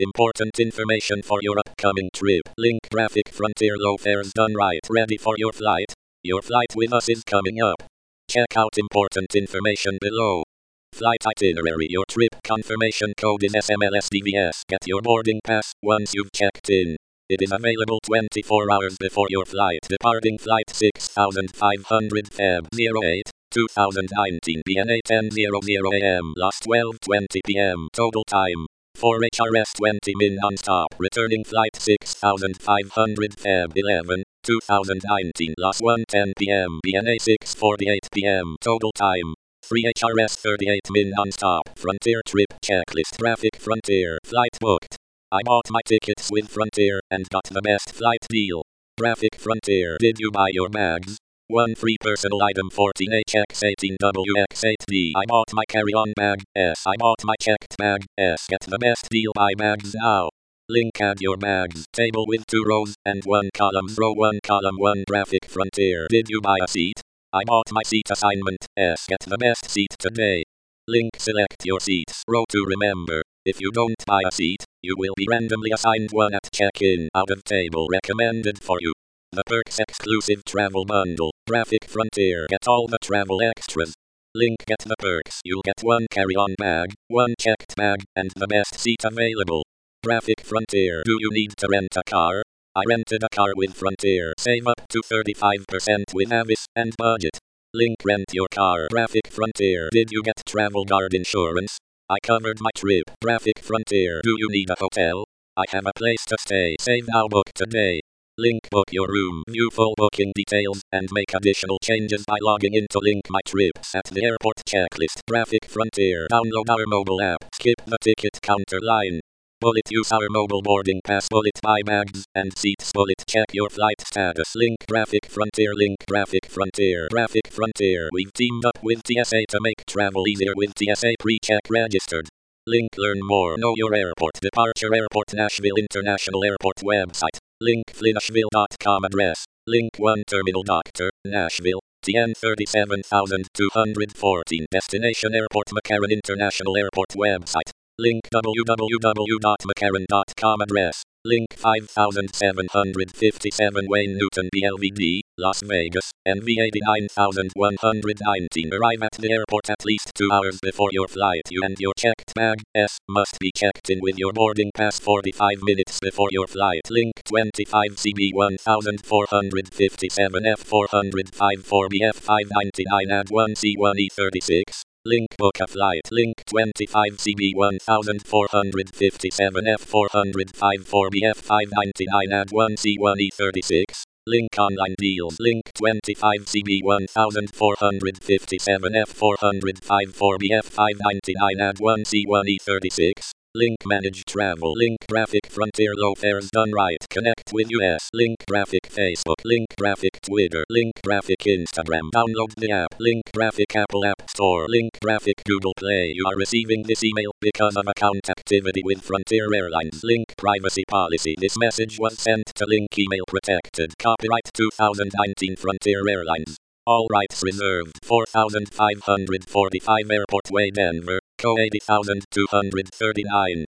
Important information for your upcoming trip. Link graphic Frontier low fares done right. Ready for your flight? Your flight with us is coming up. Check out important information below. Flight itinerary. Your trip confirmation code is SMLSDVS. Get your boarding pass once you've checked in. It is available 24 hours before your flight. Departing flight 6500 Feb 08, 2019 BNA 10:00 AM. Lost 12:20 PM. Total time 4 HRS 20 min non-stop. Returning flight 6500 Feb 11, 2019. Lost 1:10 PM. BNA 6:48 PM. Total time 3 HRS 38 min non-stop. Frontier trip checklist. Graphic Frontier. Flight booked. I bought my tickets with Frontier and got the best flight deal. Graphic Frontier. Did you buy your bags? One free personal item 14HX18WX8D. I bought my carry-on bag. S. I bought my checked bag. S. Get the best deal. Buy bags now. Link add your bags. Table with 2 rows and 1 column. Row 1 column 1. Graphic Frontier. Did you buy a seat? I bought my seat assignment. S. Get the best seat today. Link select your seats. Row 2 remember. If you don't buy a seat, you will be randomly assigned one at check-in out of table recommended for you. The Perks exclusive travel bundle. Graphic Frontier. Get all the travel extras. Link get the perks. You'll get 1 carry-on bag, 1 checked bag, and the best seat available. Graphic Frontier. Do you need to rent a car? I rented a car with Frontier. Save up to 35% with Avis and budget. Link rent your car. Graphic Frontier. Did you get travel guard insurance? I covered my trip. Graphic Frontier. Do you need a hotel? I have a place to stay. Save now, book today. Link book your room. View full booking details and make additional changes by logging into Link My Trips at the airport checklist. Graphic Frontier. Download our mobile app. Skip the ticket counter line. Bullet use our mobile boarding pass. Bullet buy bags and seats. Bullet check your flight status. Link Graphic Frontier. Link Graphic Frontier. Graphic Frontier. We've teamed up with TSA to make travel easier with TSA pre-check registered. Link learn more. Know your airport. Departure Airport Nashville International Airport website. Link FlyNashville.com address. Link 1 Terminal Dr. Nashville. TN 37214. Destination Airport McCarran International Airport website. Link www.mccarran.com address. Link 5757 Wayne Newton BLVD, Las Vegas, NV 89119. Arrive at the airport at least 2 hours before your flight. You and your checked bag, S, must be checked in with your boarding pass 45 minutes before your flight. Link 25 CB 1457 F 454 BF 599 add 1 C1 E36. Link book a flight. Link 25 CB 1457 F 454 BF 599 add 1 C1 E36. Link online deals. Link 25 CB 1457 F 454 BF 599 add 1 C1 E36. Link manage travel. Link graphic Frontier low fares done right. Connect with US. Link graphic Facebook. Link graphic Twitter. Link graphic Instagram. Download the app. Link graphic Apple App Store. Link graphic Google Play. You are receiving this email because of account activity with Frontier Airlines. Link privacy policy. This message was sent to Link email protected. Copyright 2019 Frontier Airlines. All rights reserved. 4545 Airport Way, Denver. Co 80239.